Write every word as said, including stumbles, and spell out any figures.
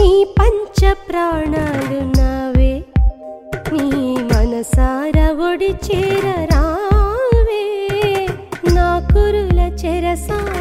నీ పంచ ప్రాణాలు నావే నీ మనసార ఒడి చేరరావే నా కురుల చెరసా